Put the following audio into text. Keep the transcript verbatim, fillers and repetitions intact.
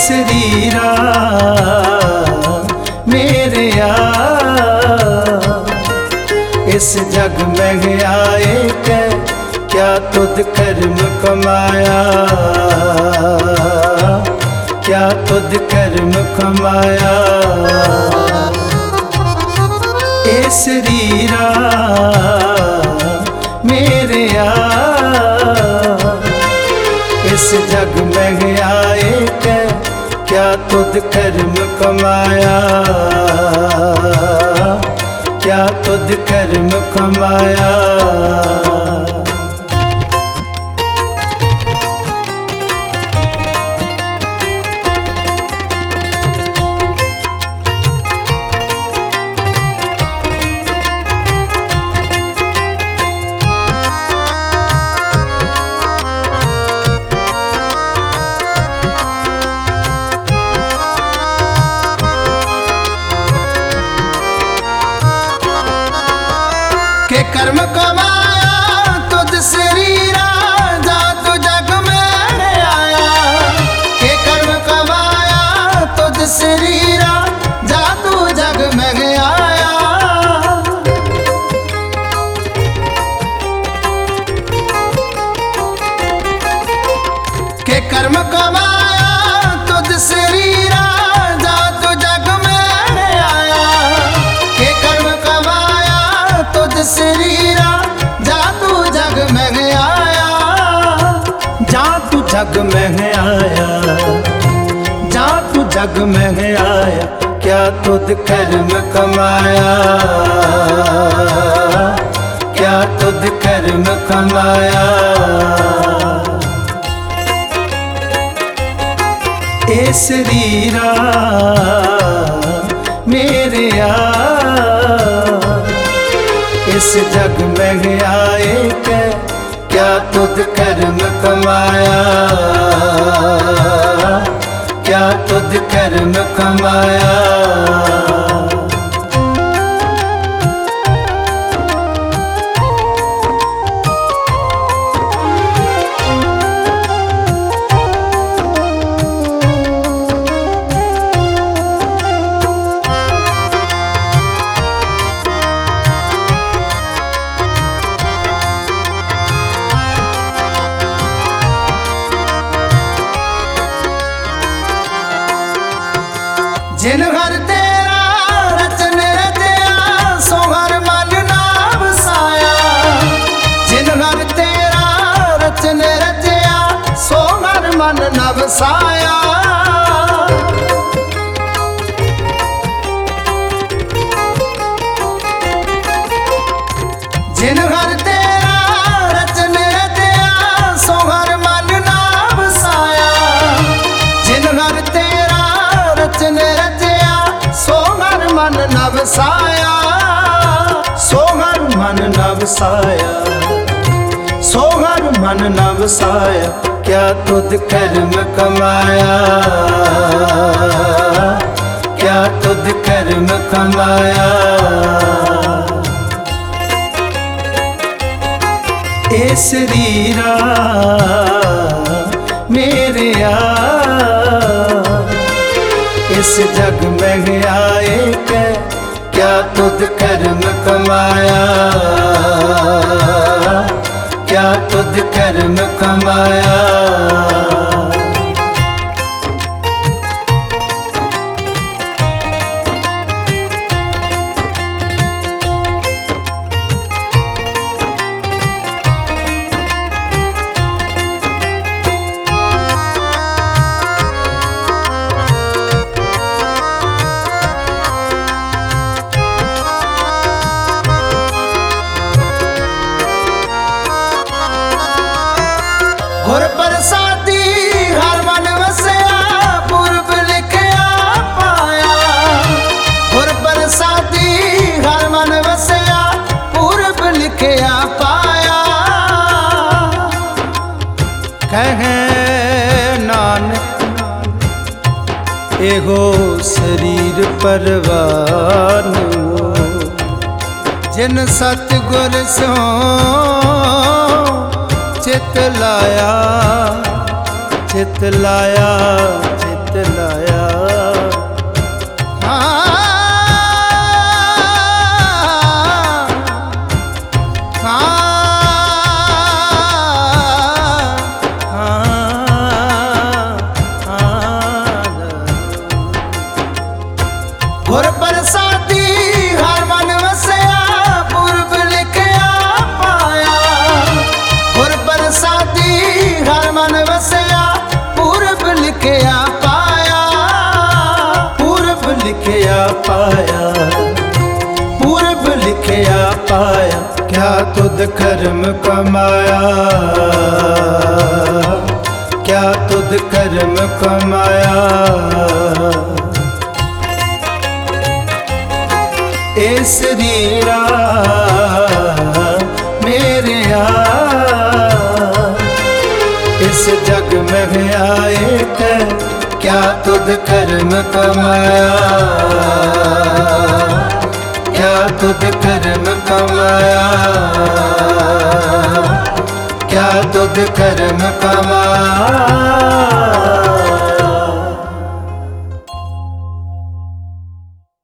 शरीरा मेरे आ इस जग में आए के क्या तुद कर्म कमाया, क्या तुद कर्म कमाया। ए शरीरा मेरे आ इस जग में आए के क्या तुद कर्म कमाया, क्या तुद कर्म कमाया। के कर्म कमाया तुझ शरीरा जा तू जग में आया, के कर्म कमाया तुझ शरीरा जा तू जग में आया। के कर्म कमाया तुझ शरीरा जा तू जग में आया, के कर्म कमाया तुझ शरीरा जा तू जग में आया, जा तू जग में आया, जा तू जग में आया। क्या तुद कर्म कमाया, क्या तुद कर्म कमाया। ए शरीरा मेरे आ इस जग में आए के क्या तुद कर्म कमाया, क्या तुद कर्म कमाया। जिन घर तेरा रचन रचया सो घर मन ना बसाया, जिन घर तेरा रचन रचया सो घर मन ना बसाया। जिन घर तेरा रचन रचया सो घर मन ना बसाया, जिन घर तेरा रचन सोहर मन नवसाया, सोहर मन नवसाया, सोहर मन नवसाया। क्या तुद कर्म कमाया, क्या तुद कर्म कमाया। ए शरीरा मेरे आ इस जग में आए के क्या तुद कर्म कमाया, क्या तुद कर्म कमाया। गुर प्रसादी हर मन वसया पूर्व लिखया पाया, गुर प्रसादी हर मन वसया पूर्व लिखया पाया। कहे नानक एगो शरीर परवान जिन सतगुर सो चित लाया, चित लाया, चित लाया। लिखिया पाया, पूरब लिखिया पाया, क्या तुद कर्म कमाया, क्या तुद कर्म कमाया। ए शरीरा मेरे आ, इस जग में आए थे, क्या तुद कर्म कमाया, क्या तुद कर्म कमाया, क्या तुद कर्म कमाया।